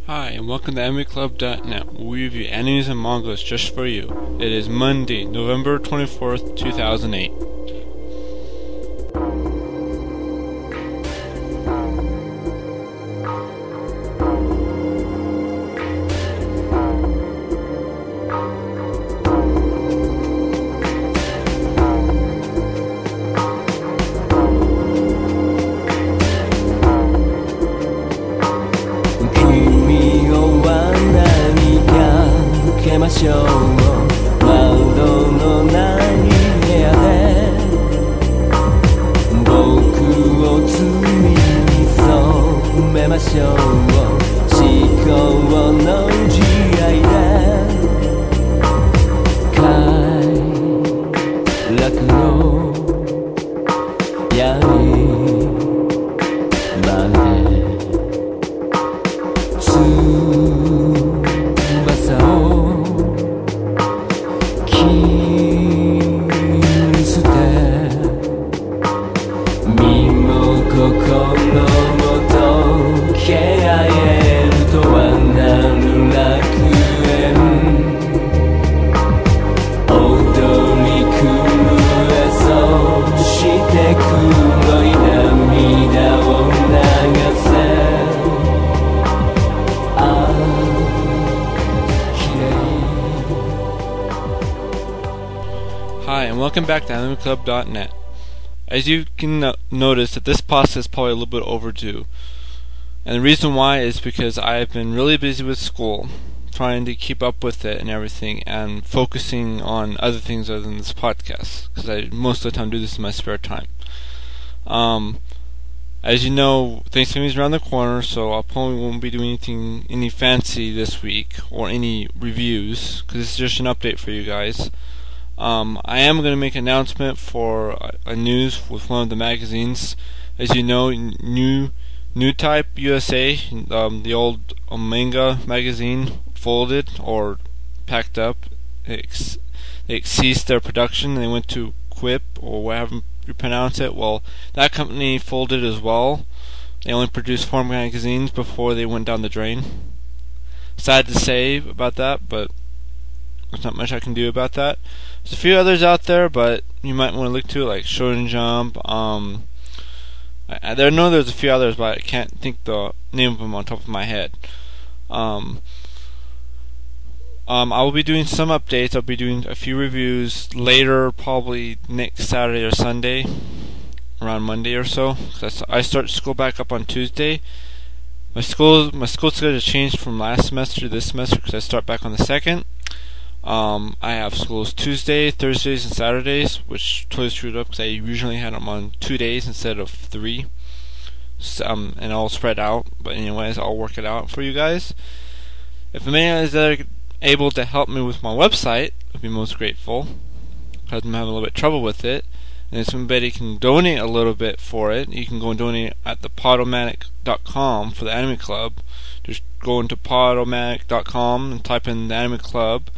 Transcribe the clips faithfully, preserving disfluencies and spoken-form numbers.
Hi, and welcome to anime club dot net, where we review animes and mangas just for you. It is Monday, November twenty-fourth, two thousand eight. Hi, and welcome back to anime club dot net. As you can no- notice that this podcast is probably a little bit overdue. And the reason why is because I've been really busy with school, trying to keep up with it and everything, and focusing on other things other than this podcast, because I most of the time do this in my spare time. Um, as you know, Thanksgiving is around the corner, so I probably won't be doing anything any fancy this week, or any reviews, because it's just an update for you guys. Um, I am going to make an announcement for a, a news with one of the magazines. As you know, New New Type U S A, um, the old manga magazine, folded or packed up. They, ex- they ceased their production. They went to Quip, or whatever you pronounce it. Well, that company folded as well. They only produced four magazines before they went down the drain. Sad to say about that, but there's not much I can do about that. There's a few others out there, but you might want to look to it, like Shonen Jump. Um, I, I there know there's a few others, but I can't think the name of them on top of my head. Um, um, I will be doing some updates. I'll be doing a few reviews later, probably next Saturday or Sunday, around Monday or so. Cause I start school back up on Tuesday. My school my school schedule changed from last semester to this semester because I start back on the second. Um, I have schools Tuesday, Thursdays, and Saturdays, which totally screwed up because I usually had them on two days instead of three. So, um, and all spread out. But anyways, I'll work it out for you guys. If anyone is able to help me with my website, I'd be most grateful, because I'm having a little bit of trouble with it. And if somebody can donate a little bit for it, you can go and donate at the podomatic dot com for the Anime Club. Just go into podomatic dot com and type in the Anime Club.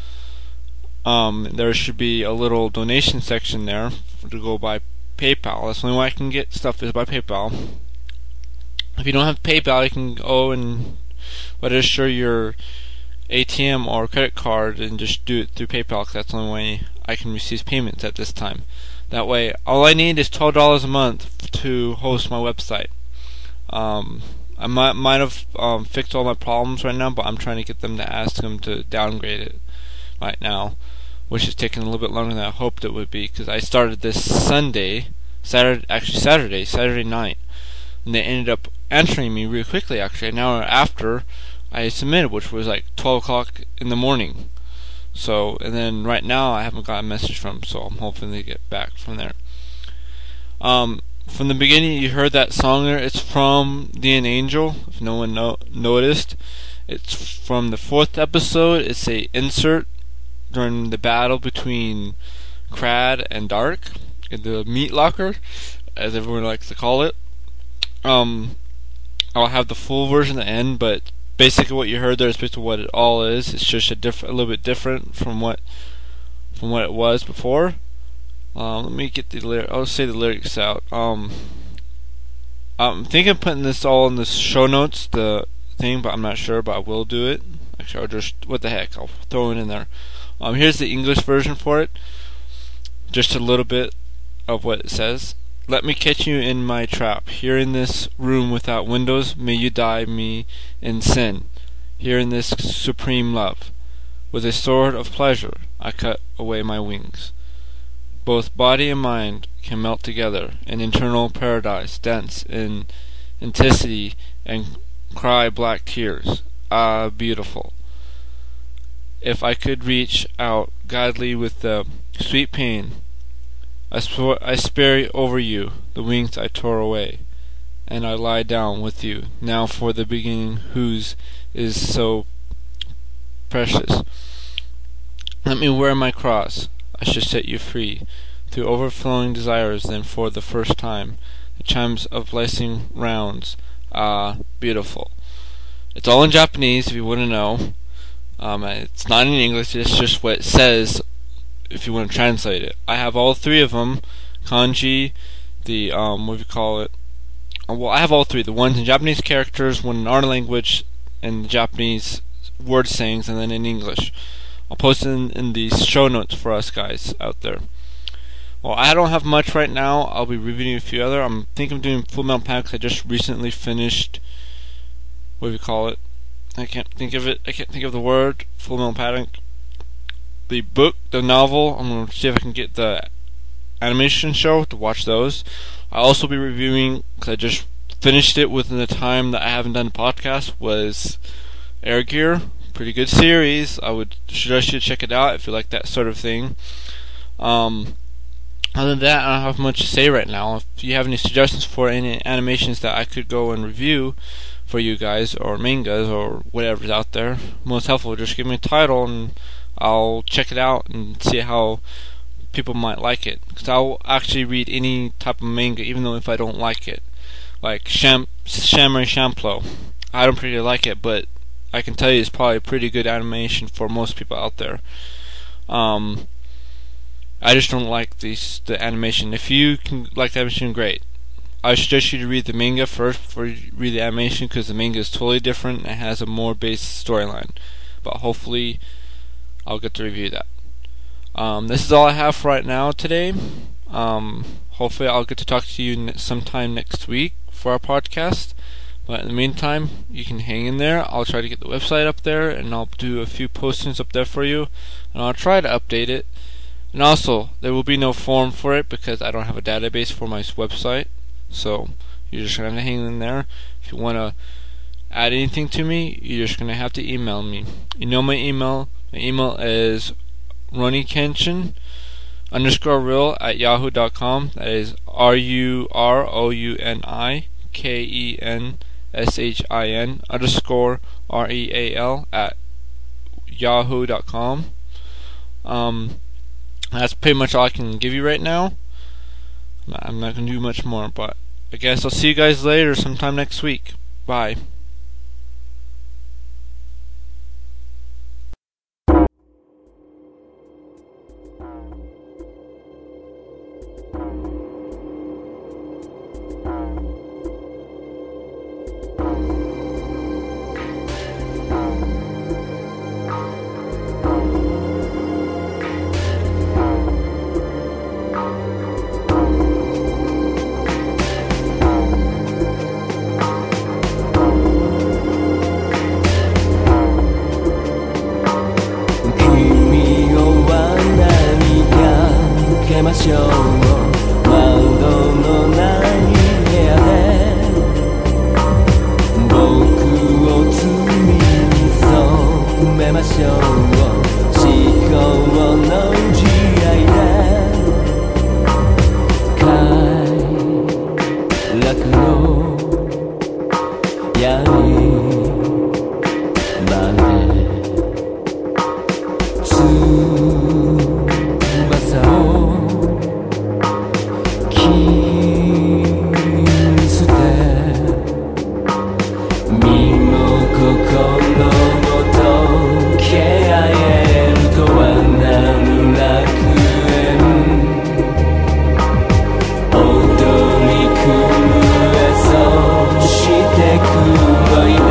Um, there should be a little donation section there to go by PayPal. That's the only way I can get stuff is by PayPal. If you don't have PayPal, you can go and register your A T M or credit card and just do it through PayPal, because that's the only way I can receive payments at this time. That way, all I need is twelve dollars a month to host my website. Um, I might might have um, fixed all my problems right now, but I'm trying to get them to ask them to downgrade it right now, which is taking a little bit longer than I hoped it would be, because I started this Sunday, Saturday, actually Saturday, Saturday night, and they ended up answering me really quickly, actually, an hour after I submitted, which was like twelve o'clock in the morning. So, and then right now I haven't got a message from them, so I'm hoping they get back from there. Um, from the beginning, you heard that song there. It's from The An Angel, if no one no- noticed. It's from the fourth episode. It's a insert during the battle between Crad and Dark in the meat locker, as everyone likes to call it. Um, I'll have the full version at the end, but basically what you heard there is basically what it all is. It's just a, diff- a little bit different from what from what it was before. Um, let me get the lyrics. I'll say the lyrics out. Um, I'm thinking of putting this all in the show notes. The thing, but I'm not sure, but I will do it. Actually, I'll just, what the heck, I'll throw it in there. Um, here's the English version for it. Just a little bit of what it says. Let me catch you in my trap. Here in this room without windows, may you die me in sin. Here in this supreme love. With a sword of pleasure, I cut away my wings. Both body and mind can melt together in eternal paradise, dance in intensity and cry black tears. Ah, beautiful. If I could reach out godly with the sweet pain, I, sw- I spare over you the wings I tore away, and I lie down with you now for the beginning whose is so precious. Let me wear my cross, I should set you free, through overflowing desires then for the first time, the chimes of blessing rounds, ah, beautiful. It's all in Japanese if you want to know. Um, it's not in English, it's just what it says if you want to translate it. I have all three of them, kanji, the, um, what do you call it? Well, I have all three. The ones in Japanese characters, one in our language, and the Japanese word sayings, and then in English. I'll post it in, in the show notes for us guys out there. Well, I don't have much right now. I'll be reviewing a few other. I'm thinking of doing Full Metal Panic. I just recently finished, what do you call it? I can't think of it. I can't think of the word. Full Metal Panic. The book, the novel. I'm going to see if I can get the animation show to watch those. I'll also be reviewing, because I just finished it within the time that I haven't done a podcast, was Air Gear. Pretty good series. I would suggest you check it out if you like that sort of thing. Um, other than that, I don't have much to say right now. If you have any suggestions for any animations that I could go and review for you guys, or mangas, or whatever's out there, most helpful, just give me a title and I'll check it out and see how people might like it. Because I'll actually read any type of manga, even though if I don't like it. Like Sham- Samurai Champloo. I don't particularly like it, but I can tell you it's probably a pretty good animation for most people out there. Um, I just don't like these, the animation. If you can like the animation, great. I suggest you to read the manga first before you read the animation, because the manga is totally different and has a more based storyline. But hopefully, I'll get to review that. Um, this is all I have for right now today. Um, hopefully, I'll get to talk to you ne- sometime next week for our podcast. But in the meantime, you can hang in there. I'll try to get the website up there, and I'll do a few postings up there for you, and I'll try to update it. And also, there will be no form for it because I don't have a database for my website. So you're just gonna have to hang in there. If you wanna add anything to me, you're just gonna have to email me. You know my email. My email is runikenshin underscore real at yahoo dot com. That is R U R O U N I K E N S H I N underscore R E A L at yahoo dot com. Um, that's pretty much all I can give you right now. I'm not going to do much more, but I guess I'll see you guys later sometime next week. Bye. Go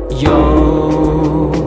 Yo.